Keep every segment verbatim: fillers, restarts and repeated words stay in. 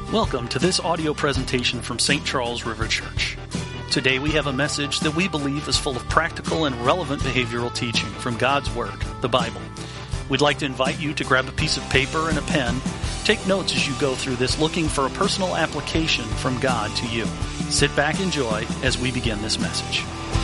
Welcome to this audio presentation from Saint Charles River Church. Today we have a message that we believe is full of practical and relevant behavioral teaching from God's Word, the Bible. We'd like to invite you to grab a piece of paper and a pen. Take notes as you go through this, looking for a personal application from God to you. Sit back, enjoy as we begin this message.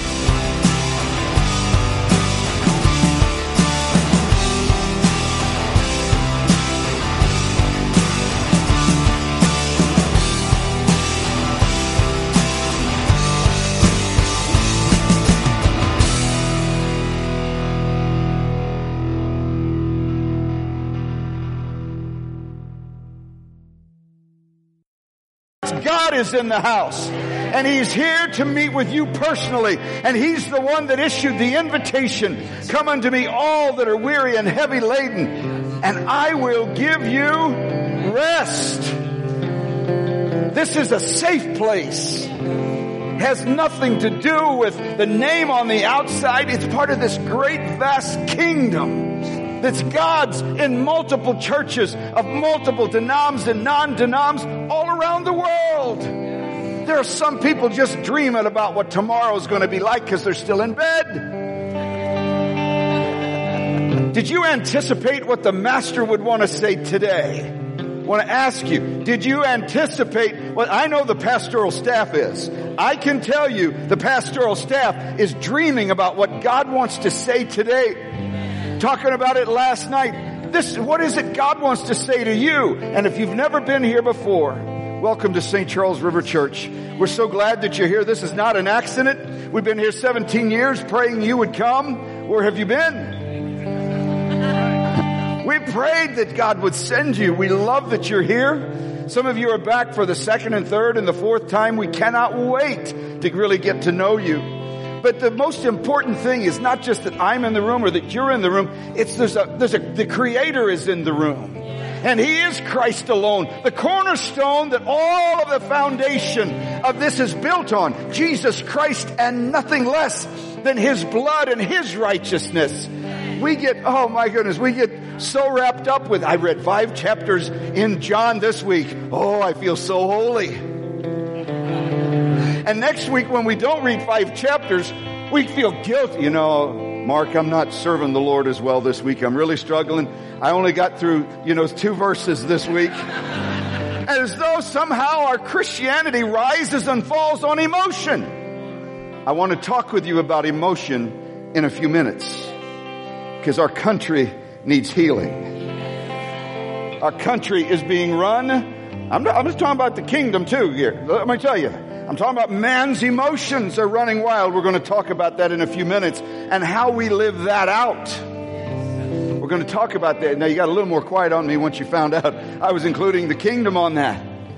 God is in the house, and He's here to meet with you personally, and He's the one that issued the invitation, "Come unto me all that are weary and heavy laden, and I will give you rest." This is a safe place. It has nothing to do with the name on the outside. It's part of this great vast kingdom that's God's in multiple churches of multiple denoms and non-denoms all around the world. There are some people just dreaming about what tomorrow is going to be like because they're still in bed. Did you anticipate what the Master would want to say today? I want to ask you, did you anticipate what I know the pastoral staff is? I can tell you the pastoral staff is dreaming about what God wants to say today. Talking about it last night. This, what is it God wants to say to you? And if you've never been here before, welcome to Saint Charles River Church. We're so glad that you're here. This is not an accident. We've been here seventeen years praying you would come. Where have you been? We prayed that God would send you. We love that you're here. Some of you are back for the second and third and the fourth time. We cannot wait to really get to know you. But the most important thing is not just that I'm in the room or that you're in the room. It's there's a, there's a, the Creator is in the room. And He is Christ alone. The cornerstone that all of the foundation of this is built on. Jesus Christ and nothing less than His blood and His righteousness. We get, oh my goodness, we get so wrapped up with, I read five chapters in John this week. Oh, I feel so holy. And next week when we don't read five chapters, we feel guilty. You know, Mark, I'm not serving the Lord as well this week. I'm really struggling. I only got through, you know, two verses this week. As though somehow our Christianity rises and falls on emotion. I want to talk with you about emotion in a few minutes. Because our country needs healing. Our country is being run. I'm, not, I'm just talking about the kingdom too here. Let me tell you. I'm talking about man's emotions are running wild. We're going to talk about that in a few minutes and how we live that out. We're going to talk about that. Now you got a little more quiet on me once you found out I was including the kingdom on that.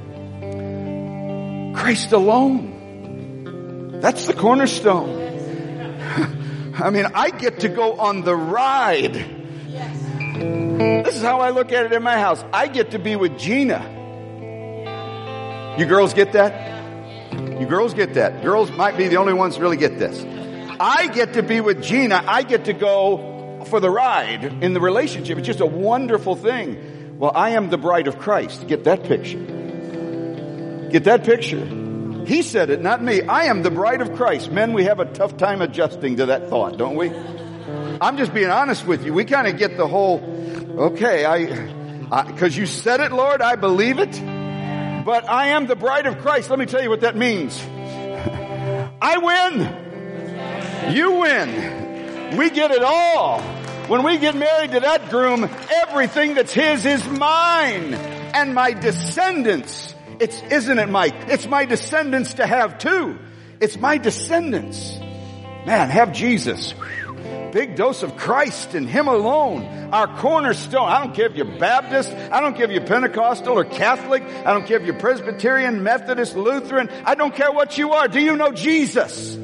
Christ alone. That's the cornerstone. I mean, I get to go on the ride. This is how I look at it in my house. I get to be with Gina. You girls get that? You girls get that. Girls might be the only ones that really get this. I get to be with Gina. I get to go for the ride in the relationship. It's just a wonderful thing. Well, I am the bride of Christ. Get that picture. Get that picture. He said it, not me. I am the bride of Christ. Men, we have a tough time adjusting to that thought, don't we? I'm just being honest with you. We kind of get the whole, okay, I, because you said it, Lord, I believe it. But I am the bride of Christ. Let me tell you what that means. I win. You win. We get it all. When we get married to that groom, everything that's his is mine. And my descendants. It's, isn't it, Mike? It's my descendants to have too. It's my descendants. Man, have Jesus. Big dose of Christ and Him alone. Our cornerstone. I don't care if you're Baptist. I don't care if you're Pentecostal or Catholic. I don't care if you're Presbyterian, Methodist, Lutheran. I don't care what you are. Do you know Jesus?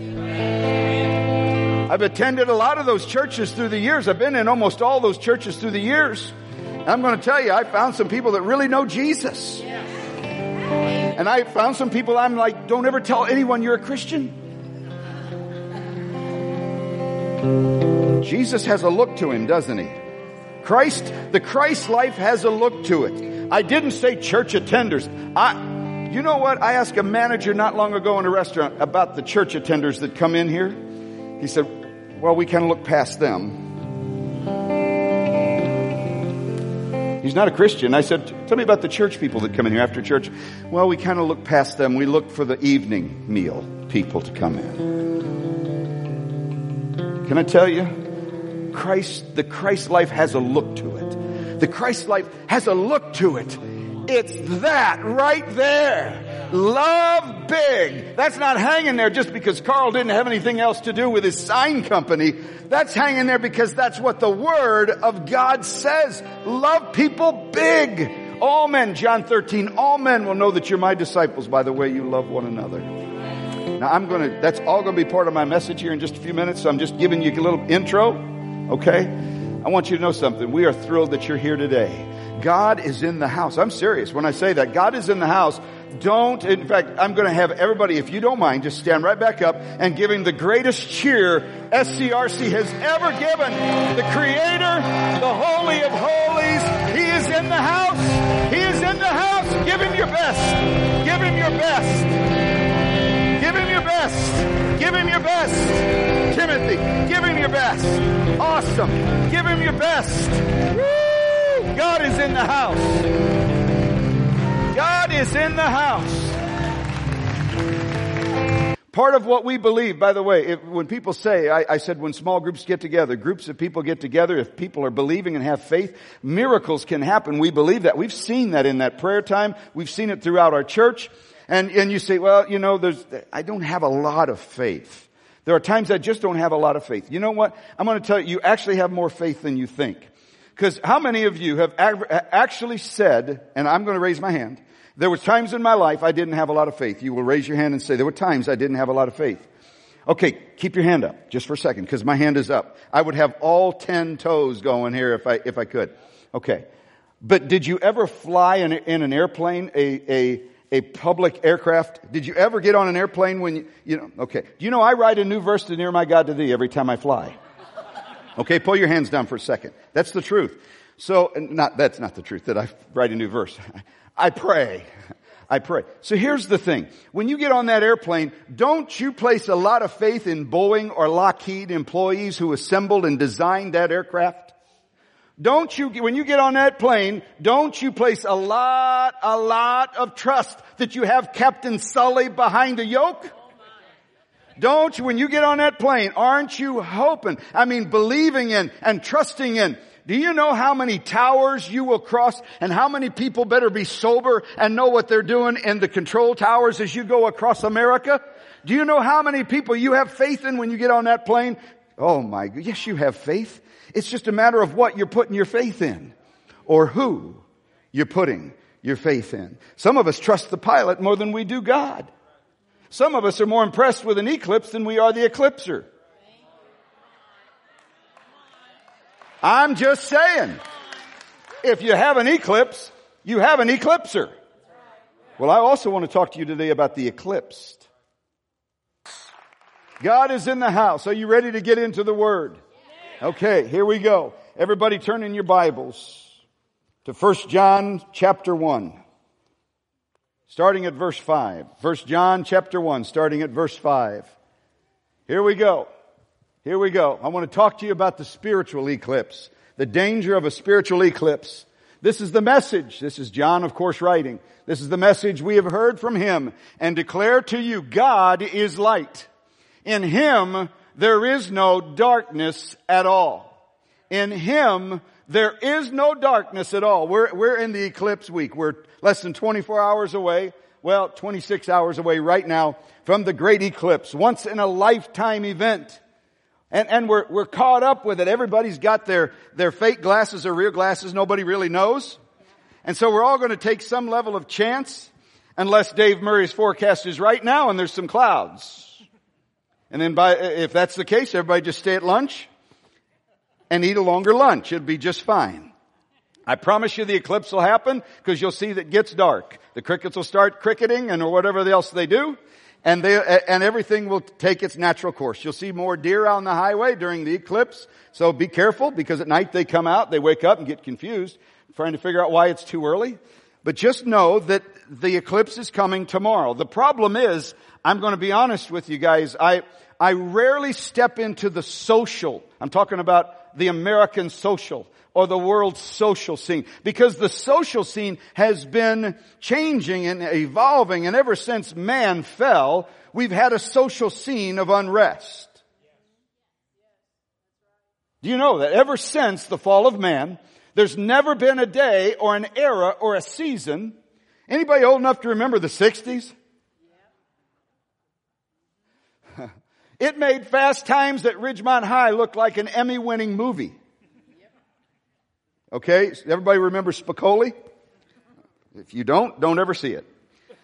I've attended a lot of those churches through the years. I've been in almost all those churches through the years. And I'm going to tell you, I found some people that really know Jesus. And I found some people I'm like, don't ever tell anyone you're a Christian. Jesus has a look to Him, doesn't He? Christ, the Christ life has a look to it. I didn't say church attenders. I, you know what? I asked a manager not long ago in a restaurant about the church attenders that come in here. He said, well, we kind of look past them. He's not a Christian. I said, tell me about the church people that come in here after church. Well, we kind of look past them. We look for the evening meal people to come in. Can I tell you? Christ, the Christ life has a look to it. The Christ life has a look to it. It's that right there. Love big. That's not hanging there just because Carl didn't have anything else to do with his sign company. That's hanging there because that's what the Word of God says. Love people big. All men, John thirteen, all men will know that you're my disciples by the way you love one another. Now I'm going to, that's all going to be part of my message here in just a few minutes. So I'm just giving you a little intro. Okay? I want you to know something. We are thrilled that you're here today. God is in the house. I'm serious when I say that. God is in the house. Don't, in fact, I'm going to have everybody, if you don't mind, just stand right back up and give him the greatest cheer S C R C has ever given. The Creator, the Holy of Holies, He is in the house. He is in the house. Give Him your best. Give Him your best. Give Him your best. Give Him your best. Timothy, give Him your best. Awesome. Give Him your best. Woo! God is in the house. God is in the house. Part of what we believe, by the way, if, when people say, I, I said when small groups get together, groups of people get together, if people are believing and have faith, miracles can happen. We believe that. We've seen that in that prayer time. We've seen it throughout our church. And, and you say, well, you know, there's, I don't have a lot of faith. There are times I just don't have a lot of faith. You know what? I'm going to tell you, you actually have more faith than you think. Because how many of you have actually said, and I'm going to raise my hand, there were times in my life I didn't have a lot of faith. You will raise your hand and say, there were times I didn't have a lot of faith. Okay, keep your hand up just for a second because my hand is up. I would have all ten toes going here if I, if I could. Okay. But did you ever fly in, in an airplane, a, a, a public aircraft? Did you ever get on an airplane when you, you know, okay. Do you know I write a new verse to near my God to thee every time I fly? Okay, pull your hands down for a second. That's the truth. So, not, that's not the truth that I write a new verse. I pray. I pray. So here's the thing. When you get on that airplane, don't you place a lot of faith in Boeing or Lockheed employees who assembled and designed that aircraft? Don't you, when you get on that plane, don't you place a lot, a lot of trust that you have Captain Sully behind the yoke? Don't you, when you get on that plane, aren't you hoping, I mean believing in and trusting in? Do you know how many towers you will cross and how many people better be sober and know what they're doing in the control towers as you go across America? Do you know how many people you have faith in when you get on that plane? Oh my God, yes you have faith. It's just a matter of what you're putting your faith in or who you're putting your faith in. Some of us trust the pilot more than we do God. Some of us are more impressed with an eclipse than we are the eclipser. I'm just saying, if you have an eclipse, you have an eclipser. Well, I also want to talk to you today about the eclipsed. God is in the house. Are you ready to get into the Word? Okay, here we go. Everybody turn in your Bibles to First John chapter one. Starting at verse five. First John chapter one, starting at verse five. Here we go. Here we go. I want to talk to you about the spiritual eclipse. The danger of a spiritual eclipse. This is the message. This is John, of course, writing. This is the message we have heard from Him and declare to you, God is light. In Him there is no darkness at all. In Him there is no darkness at all. We're, we're in the eclipse week. We're less than twenty-four hours away. Well, twenty-six hours away right now from the great eclipse. Once in a lifetime event. And, and we're, we're caught up with it. Everybody's got their, their fake glasses or real glasses. Nobody really knows. And so we're all going to take some level of chance unless Dave Murray's forecast is right now and there's some clouds. And then by, if that's the case, everybody just stay at lunch and eat a longer lunch. It'll be just fine. I promise you the eclipse will happen because you'll see that it gets dark. The crickets will start cricketing and or whatever else they do. And they, and everything will take its natural course. You'll see more deer on the highway during the eclipse. So be careful, because at night they come out, they wake up and get confused, trying to figure out why it's too early. But just know that the eclipse is coming tomorrow. The problem is, I'm going to be honest with you guys, I, I rarely step into the social. I'm talking about the American social or the world social scene, because the social scene has been changing and evolving, and ever since man fell, we've had a social scene of unrest. Do you know that ever since the fall of man, there's never been a day or an era or a season? Anybody old enough to remember the sixties? It made Fast Times at Ridgemont High look like an Emmy-winning movie. Okay, everybody remember Spicoli? If you don't, don't ever see it.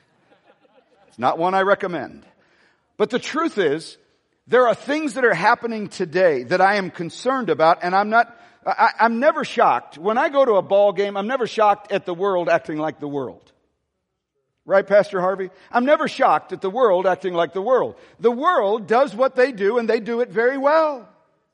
It's not one I recommend. But the truth is, there are things that are happening today that I am concerned about, and I'm not, I, I'm never shocked. When I go to a ball game, I'm never shocked at the world acting like the world. Right, Pastor Harvey? I'm never shocked at the world acting like the world. The world does what they do, and they do it very well.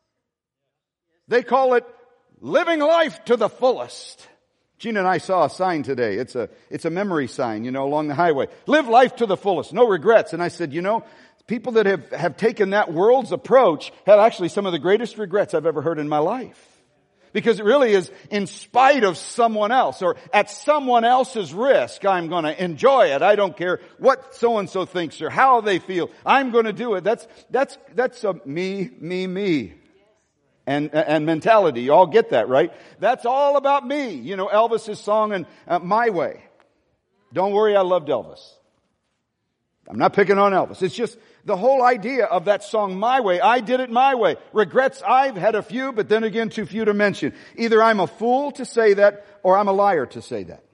They call it living life to the fullest. Gina and I saw a sign today. It's a, it's a memory sign, you know, along the highway. Live life to the fullest. No regrets. And I said, you know, people that have, have taken that world's approach have actually some of the greatest regrets I've ever heard in my life. Because it really is in spite of someone else, or at someone else's risk, I'm going to enjoy it. I don't care what so-and-so thinks or how they feel. I'm going to do it. That's, that's, that's a me, me, me. And, and mentality. You all get that, right? That's all about me. You know, Elvis's song, and uh, My Way. Don't worry, I loved Elvis. I'm not picking on Elvis. It's just the whole idea of that song, My Way. I did it my way. Regrets, I've had a few, but then again, too few to mention. Either I'm a fool to say that, or I'm a liar to say that.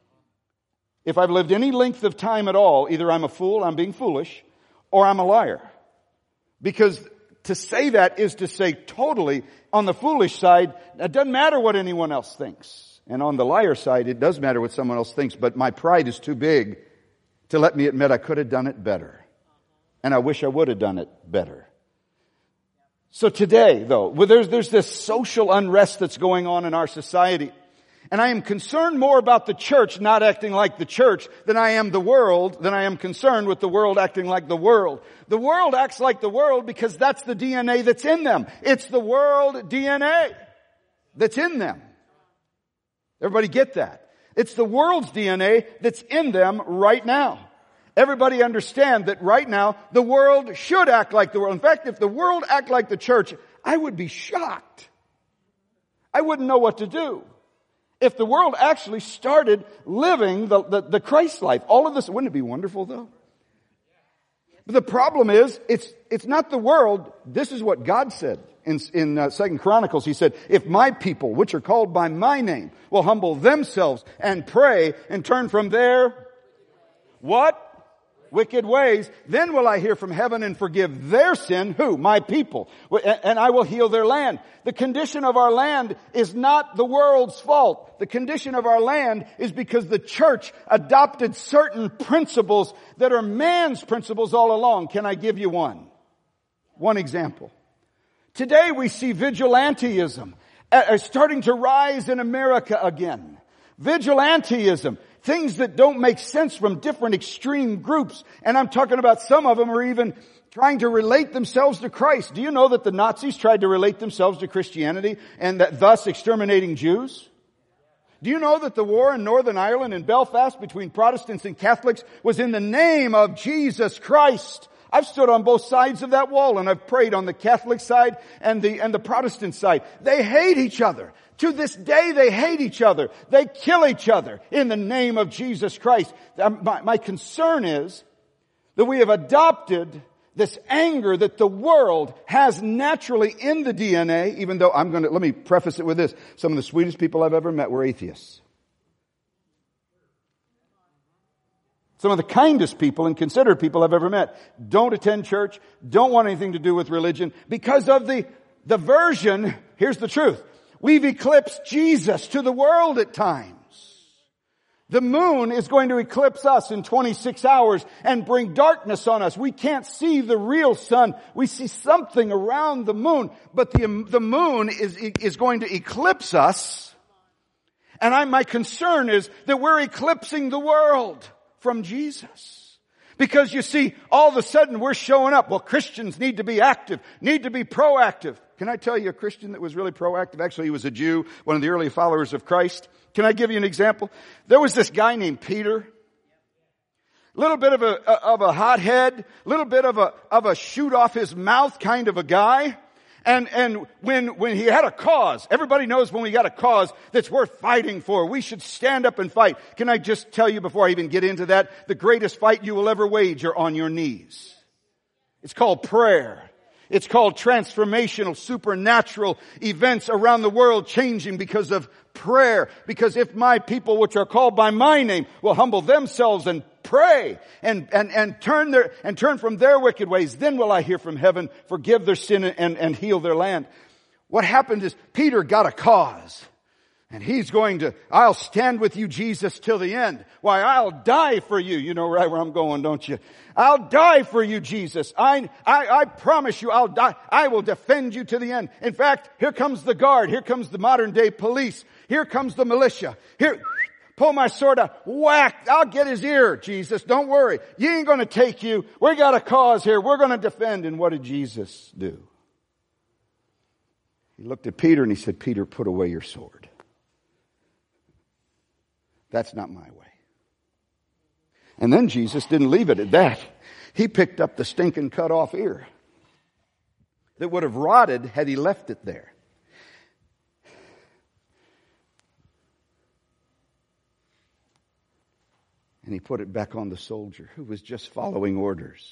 If I've lived any length of time at all, either I'm a fool, I'm being foolish, or I'm a liar. Because to say that is to say totally, on the foolish side, it doesn't matter what anyone else thinks. And on the liar side, it does matter what someone else thinks, but my pride is too big to let me admit I could have done it better. And I wish I would have done it better. So today, though, well, there's, there's this social unrest that's going on in our society. And I am concerned more about the church not acting like the church than I am the world, than I am concerned with the world acting like the world. The world acts like the world because that's the D N A that's in them. It's the world D N A that's in them. Everybody get that? It's the world's D N A that's in them right now. Everybody understand that right now the world should act like the world. In fact, if the world acted like the church, I would be shocked. I wouldn't know what to do. If the world actually started living the, the, the Christ life, all of this, wouldn't it be wonderful though? But the problem is, it's, it's not the world. This is what God said in, in uh, Second Chronicles. He said, if my people, which are called by my name, will humble themselves and pray and turn from their, what? Wicked ways, then will I hear from heaven and forgive their sin. Who? My people. And I will heal their land. The condition of our land is not the world's fault. The condition of our land is because the church adopted certain principles that are man's principles all along. Can I give you one? One example. Today we see vigilantism starting to rise in America again. Vigilantism. Things that don't make sense from different extreme groups. And I'm talking about some of them are even trying to relate themselves to Christ. Do you know that the Nazis tried to relate themselves to Christianity and that thus exterminating Jews? Do you know that the war in Northern Ireland and Belfast between Protestants and Catholics was in the name of Jesus Christ? I've stood on both sides of that wall and I've prayed on the Catholic side and the, and the Protestant side. They hate each other. To this day, they hate each other. They kill each other in the name of Jesus Christ. My, my concern is that we have adopted this anger that the world has naturally in the D N A, even though I'm going to, let me preface it with this. Some of the sweetest people I've ever met were atheists. Some of the kindest people and considerate people I've ever met don't attend church, don't want anything to do with religion because of the, the version. Here's the truth. We've eclipsed Jesus to the world at times. The moon is going to eclipse us in twenty-six hours and bring darkness on us. We can't see the real sun. We see something around the moon, but the, the moon is, is going to eclipse us. And I, my concern is that we're eclipsing the world from Jesus. Because you see, all of a sudden we're showing up. Well, Christians need to be active, need to be proactive. Can I tell you a Christian that was really proactive? Actually, he was a Jew, one of the early followers of Christ. Can I give you an example? There was this guy named Peter. Little bit of a, of a hothead, little bit of a, of a shoot off his mouth kind of a guy. And, and when, when he had a cause, everybody knows when we got a cause that's worth fighting for, we should stand up and fight. Can I just tell you before I even get into that, the greatest fight you will ever wage are on your knees. It's called prayer. It's called transformational, supernatural events around the world changing because of prayer. Because if my people which are called by my name will humble themselves and pray and, and, and turn their, and turn from their wicked ways, then will I hear from heaven, forgive their sin and, and heal their land. What happened is Peter got a cause. And he's going to, I'll stand with you, Jesus, till the end. Why, I'll die for you. You know right where I'm going, don't you? I'll die for you, Jesus. I, I, I promise you I'll die. I will defend you to the end. In fact, here comes the guard. Here comes the modern day police. Here comes the militia. Here, pull my sword out. Whack. I'll get his ear, Jesus. Don't worry. You ain't going to take you. We got a cause here. We're going to defend. And what did Jesus do? He looked at Peter and he said, Peter, put away your sword. That's not my way. And then Jesus didn't leave it at that. He picked up the stinking cut off ear that would have rotted had he left it there. And he put it back on the soldier who was just following orders.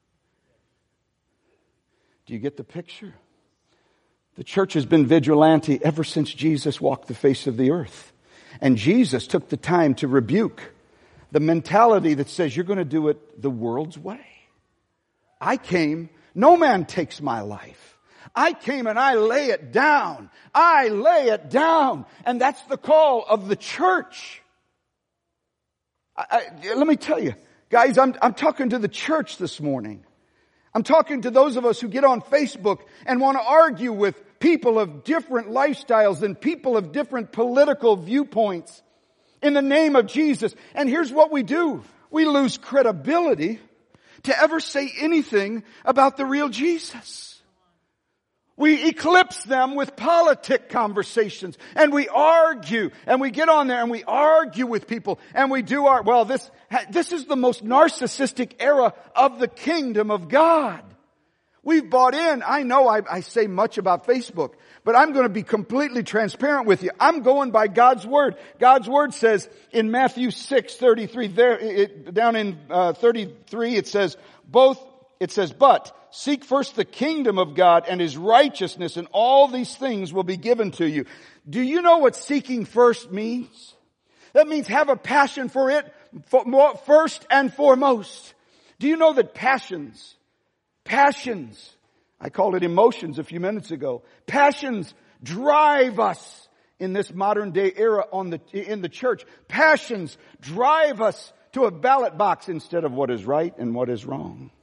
Do you get the picture? The church has been vigilante ever since Jesus walked the face of the earth. And Jesus took the time to rebuke the mentality that says you're going to do it the world's way. I came, no man takes my life. I came and I lay it down. I lay it down. And that's the call of the church. I, I, let me tell you, guys, I'm, I'm talking to the church this morning. I'm talking to those of us who get on Facebook and want to argue with people of different lifestyles and people of different political viewpoints in the name of Jesus. And here's what we do. We lose credibility to ever say anything about the real Jesus. We eclipse them with politic conversations and we argue and we get on there and we argue with people and we do our, well, this, this is the most narcissistic era of the kingdom of God. We've bought in. I know I, I say much about Facebook, but I'm going to be completely transparent with you. I'm going by God's Word. God's Word says in Matthew six thirty-three, there, it, down in uh, thirty-three, it says, both, it says, but seek first the kingdom of God and His righteousness, and all these things will be given to you. Do you know what seeking first means? That means have a passion for it for more, first and foremost. Do you know that passions, passions, I called it emotions a few minutes ago, passions drive us in this modern day era on the, in the church. Passions drive us to a ballot box instead of what is right and what is wrong.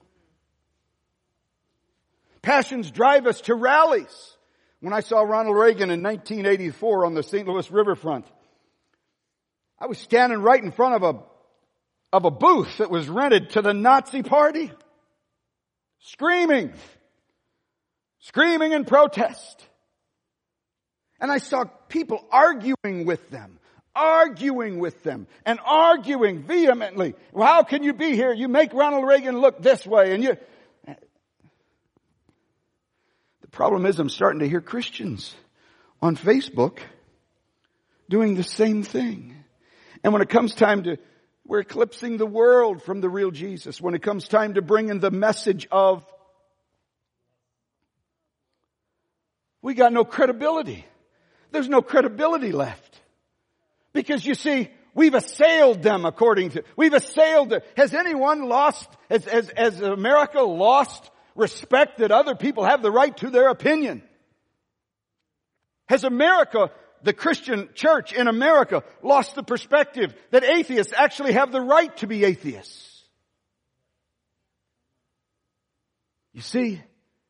Passions drive us to rallies. When I saw Ronald Reagan in nineteen eighty-four on the Saint Louis riverfront, I was standing right in front of a, of a booth that was rented to the Nazi Party. Screaming. Screaming in protest. And I saw people arguing with them. Arguing with them. And arguing vehemently. Well, how can you be here? You make Ronald Reagan look this way. And you... The problem is I'm starting to hear Christians on Facebook doing the same thing. And when it comes time to, we're eclipsing the world from the real Jesus. When it comes time to bring in the message of, we got no credibility. There's no credibility left. Because you see, we've assailed them according to, we've assailed them. Has anyone lost, has, has, has America lost respect that other people have the right to their opinion? Has America the Christian church in America lost the perspective that atheists actually have the right to be atheists. You see,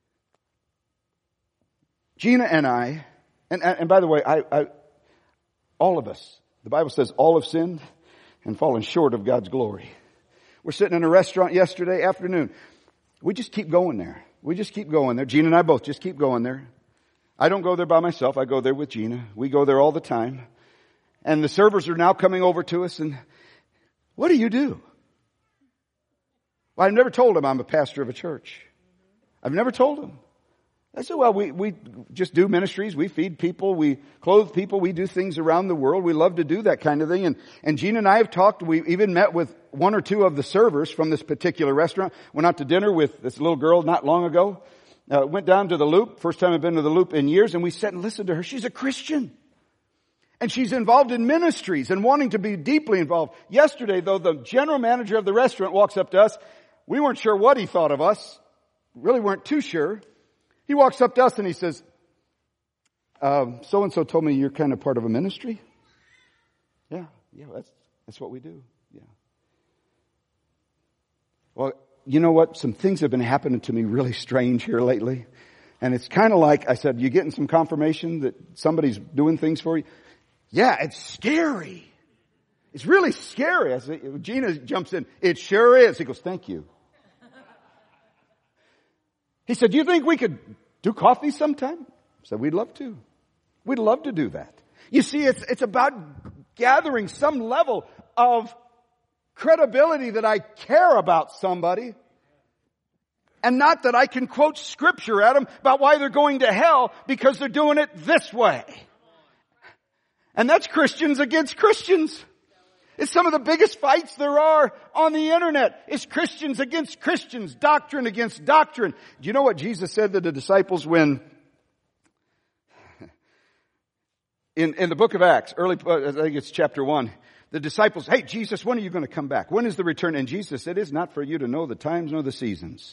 Gina and I, and, and by the way, I, I, all of us, the Bible says all have sinned and fallen short of God's glory. We're sitting in a restaurant yesterday afternoon. We just keep going there. We just keep going there. Gina and I both just keep going there. I don't go there by myself. I go there with Gina. We go there all the time. And the servers are now coming over to us and, what do you do? Well, I've never told them I'm a pastor of a church. I've never told them. I said, well, we, we just do ministries. We feed people. We clothe people. We do things around the world. We love to do that kind of thing. And, and Gina and I have talked. We even met with one or two of the servers from this particular restaurant. Went out to dinner with this little girl not long ago. Uh, went down to the Loop. First time I've been to the Loop in years. And we sat and listened to her. She's a Christian. And she's involved in ministries and wanting to be deeply involved. Yesterday, though, the general manager of the restaurant walks up to us. We weren't sure what he thought of us. Really weren't too sure. He walks up to us and he says, um, so-and-so told me you're kind of part of a ministry. Yeah, yeah, that's, that's what we do. Yeah. Well, you know what? Some things have been happening to me really strange here lately. And it's kind of like, I said, you getting some confirmation that somebody's doing things for you? Yeah, it's scary. It's really scary. I said, Gina jumps in. It sure is. He goes, thank you. He said, do you think we could do coffee sometime? I said, we'd love to. We'd love to do that. You see, it's, it's about gathering some level of credibility that I care about somebody. And not that I can quote scripture at them about why they're going to hell because they're doing it this way. And that's Christians against Christians. It's some of the biggest fights there are on the internet. It's Christians against Christians, doctrine against doctrine. Do you know what Jesus said to the disciples when, in, in the book of Acts, early, I think it's chapter one, the disciples, hey, Jesus, when are you going to come back? When is the return? And Jesus said, it is not for you to know the times nor the seasons.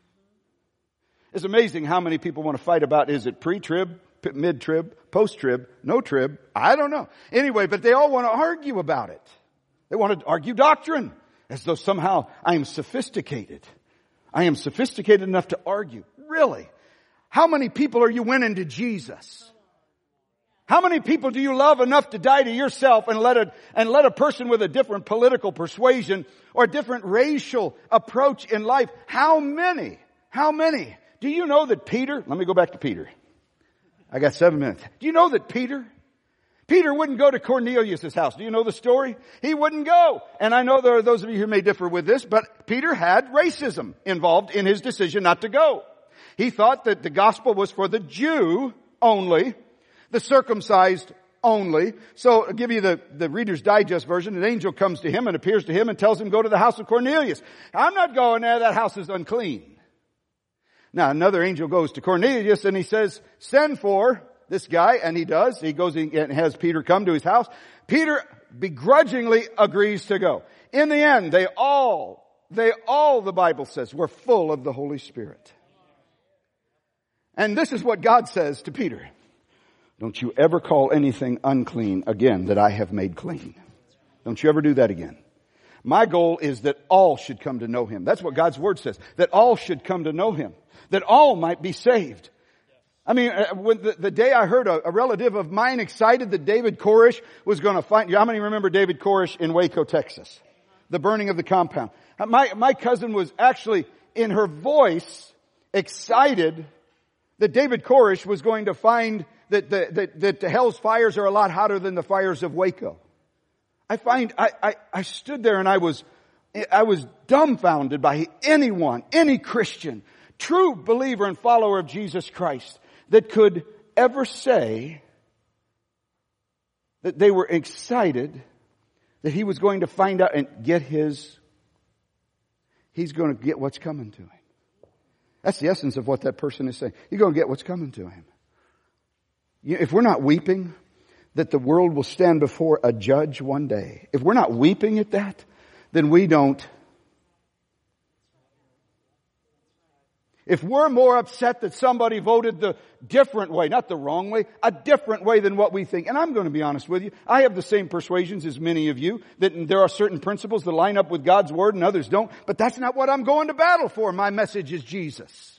It's amazing how many people want to fight about, is it pre-trib, mid-trib, post-trib, no trib? I don't know. Anyway, but they all want to argue about it. They want to argue doctrine as though somehow I am sophisticated. I am sophisticated enough to argue. Really? How many people are you winning to Jesus? How many people do you love enough to die to yourself and let a, and let a person with a different political persuasion or a different racial approach in life? How many? How many? Do you know that Peter, let me go back to Peter. I got seven minutes. Do you know that Peter, Peter wouldn't go to Cornelius' house. Do you know the story? He wouldn't go. And I know there are those of you who may differ with this, but Peter had racism involved in his decision not to go. He thought that the gospel was for the Jew only, the circumcised only. So I'll give you the, the Reader's Digest version. An angel comes to him and appears to him and tells him, go to the house of Cornelius. I'm not going there. That house is unclean. Now another angel goes to Cornelius and he says, send for this guy, and he does. He goes and has Peter come to his house. Peter begrudgingly agrees to go. In the end, they all, they all, the Bible says, were full of the Holy Spirit. And this is what God says to Peter. Don't you ever call anything unclean again that I have made clean. Don't you ever do that again. My goal is that all should come to know Him. That's what God's Word says. That all should come to know Him. That all might be saved. I mean, when the, the day I heard a, a relative of mine excited that David Koresh was going to find, how many remember David Koresh in Waco, Texas? The burning of the compound. My, my cousin was actually, in her voice, excited that David Koresh was going to find that the, that, that the hell's fires are a lot hotter than the fires of Waco. I find, I, I, I stood there and I was, I was dumbfounded by anyone, any Christian, true believer and follower of Jesus Christ, that could ever say that they were excited that he was going to find out and get his, he's going to get what's coming to him. That's the essence of what that person is saying. You're going to get what's coming to him. If we're not weeping that the world will stand before a judge one day, if we're not weeping at that, then we don't. If we're more upset that somebody voted the different way, not the wrong way, a different way than what we think. And I'm going to be honest with you. I have the same persuasions as many of you, that there are certain principles that line up with God's Word and others don't. But that's not what I'm going to battle for. My message is Jesus.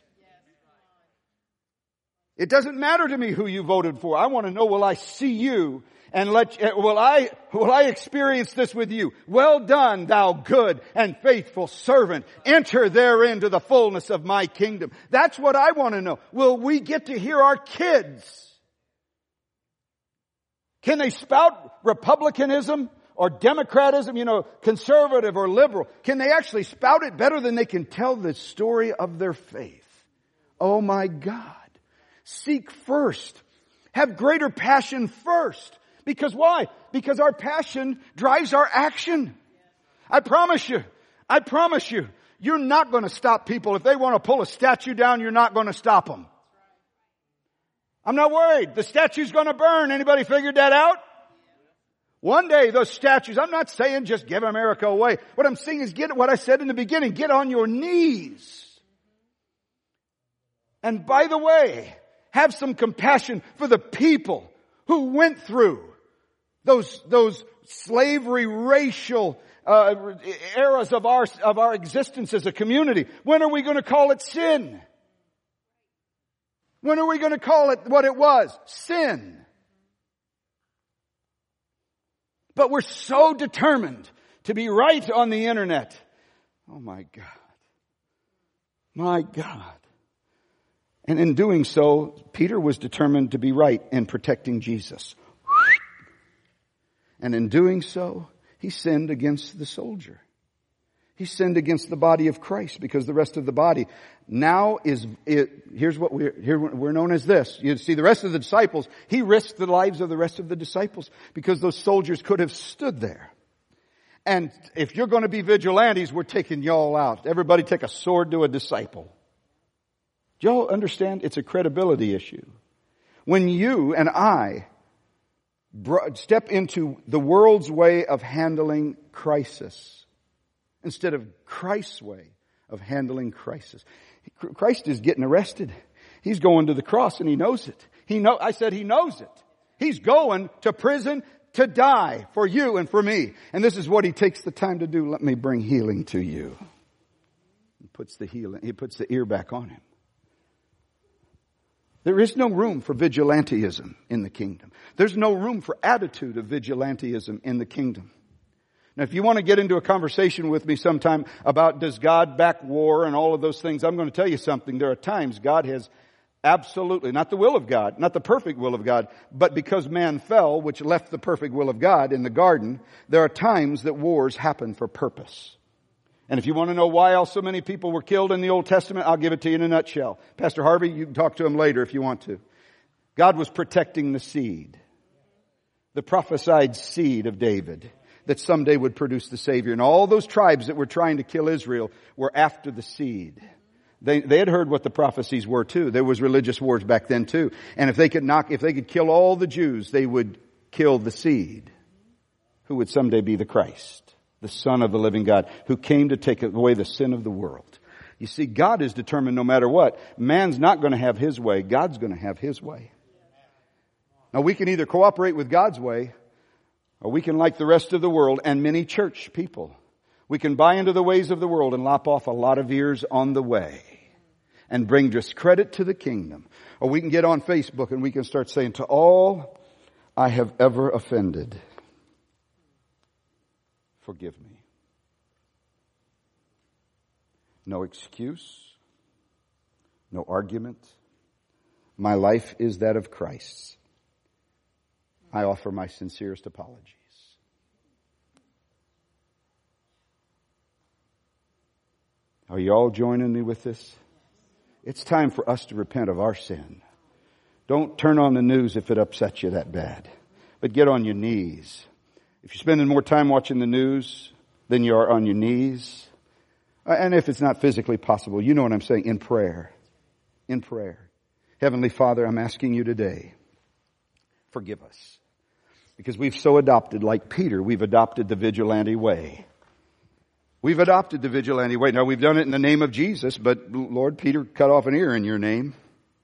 It doesn't matter to me who you voted for. I want to know, will I see you and let, will I, will I experience this with you? Well done, thou good and faithful servant. Enter therein to the fullness of my kingdom. That's what I want to know. Will we get to hear our kids? Can they spout republicanism or democratism, you know, conservative or liberal? Can they actually spout it better than they can tell the story of their faith? Oh my God. Seek first. Have greater passion first. Because why? Because our passion drives our action. I promise you, I promise you, you're not going to stop people. If they want to pull a statue down, you're not going to stop them. I'm not worried. The statue's going to burn. Anybody figured that out? One day those statues, I'm not saying just give America away. What I'm saying is get what I said in the beginning. Get on your knees. And by the way, have some compassion for the people who went through those, those slavery, racial, uh, eras of our, of our existence as a community. When are we going to call it sin? When are we going to call it what it was? Sin. But we're so determined to be right on the internet. Oh my God. My God. And in doing so, Peter was determined to be right in protecting Jesus. And in doing so, he sinned against the soldier. He sinned against the body of Christ, because the rest of the body now is, it, here's what we're, here we're known as this. You see, the rest of the disciples, he risked the lives of the rest of the disciples because those soldiers could have stood there. And if you're going to be vigilantes, we're taking y'all out. Everybody take a sword to a disciple. Do y'all understand? It's a credibility issue. When you and I step into the world's way of handling crisis instead of Christ's way of handling crisis. Christ is getting arrested. He's going to the cross and he knows it. He know, I said he knows it. He's going to prison to die for you and for me. And this is what he takes the time to do. Let me bring healing to you. He puts the healing, he puts the ear back on him. There is no room for vigilantism in the kingdom. There's no room for attitude of vigilantism in the kingdom. Now, if you want to get into a conversation with me sometime about does God back war and all of those things, I'm going to tell you something. There are times God has absolutely, not the will of God, not the perfect will of God, but because man fell, which left the perfect will of God in the garden, there are times that wars happen for purpose. And if you want to know why else so many people were killed in the Old Testament, I'll give it to you in a nutshell. Pastor Harvey, you can talk to him later if you want to. God was protecting the seed, the prophesied seed of David, that someday would produce the Savior. And all those tribes that were trying to kill Israel were after the seed. They, they had heard what the prophecies were too. There was religious wars back then too. And if they could knock, if they could kill all the Jews, they would kill the seed, who would someday be the Christ, the Son of the living God, who came to take away the sin of the world. You see, God is determined no matter what. Man's not going to have his way. God's going to have his way. Now, we can either cooperate with God's way, or we can, like the rest of the world and many church people, we can buy into the ways of the world and lop off a lot of ears on the way and bring discredit to the kingdom. Or we can get on Facebook and we can start saying, to all I have ever offended, forgive me. No excuse. No argument. My life is that of Christ's. I offer my sincerest apologies. Are you all joining me with this? It's time for us to repent of our sin. Don't turn on the news if it upsets you that bad. But get on your knees. If you're spending more time watching the news than you are on your knees, and if it's not physically possible, you know what I'm saying, in prayer. In prayer. Heavenly Father, I'm asking you today, forgive us. Because we've so adopted, like Peter, we've adopted the vigilante way. We've adopted the vigilante way. Now, we've done it in the name of Jesus, but Lord, Peter cut off an ear in your name.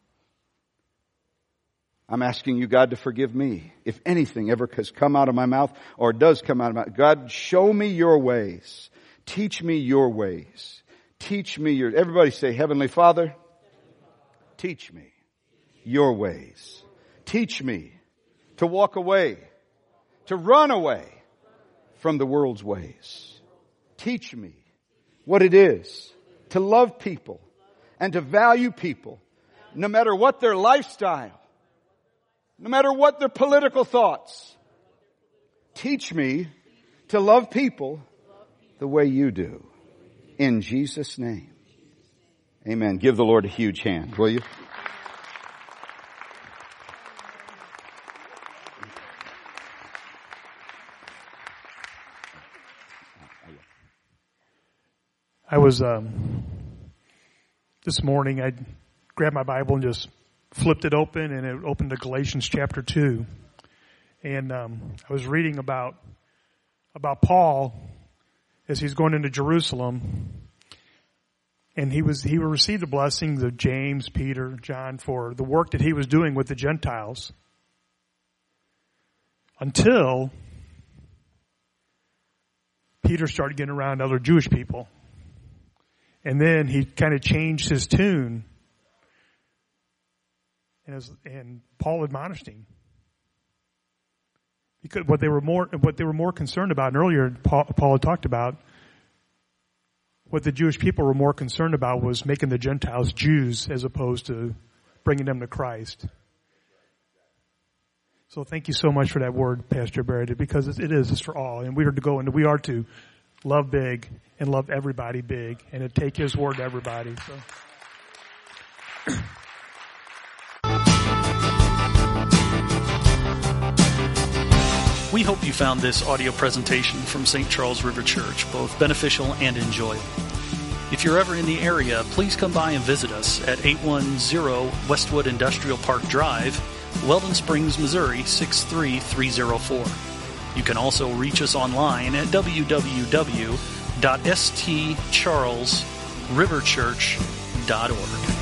I'm asking you, God, to forgive me if anything ever has come out of my mouth or does come out of my mouth. God, show me your ways. Teach me your ways. Teach me your... Everybody say, Heavenly Father, teach me your ways. Teach me to walk away, to run away from the world's ways. Teach me what it is to love people and to value people, no matter what their lifestyle, no matter what their political thoughts. Teach me to love people the way you do. In Jesus' name. Amen. Give the Lord a huge hand, will you? I was, um, this morning, I grabbed my Bible and just flipped it open, and it opened to Galatians chapter two. And um, I was reading about about Paul as he's going into Jerusalem, and he was he received the blessings of James, Peter, John for the work that he was doing with the Gentiles until Peter started getting around other Jewish people. And then he kind of changed his tune. And, was, and Paul admonished him. Because what they were more, what they were more concerned about, and earlier Paul, Paul had talked about, what the Jewish people were more concerned about was making the Gentiles Jews as opposed to bringing them to Christ. So thank you so much for that word, Pastor Barrett, because it is, it's for all. And we are to go and we are to love big and love everybody big and to take his word to everybody. So. We hope you found this audio presentation from Saint Charles River Church both beneficial and enjoyable. If you're ever in the area, please come by and visit us at eight one zero Westwood Industrial Park Drive, Weldon Springs, Missouri six three three zero four. You can also reach us online at w w w dot s t charles river church dot org.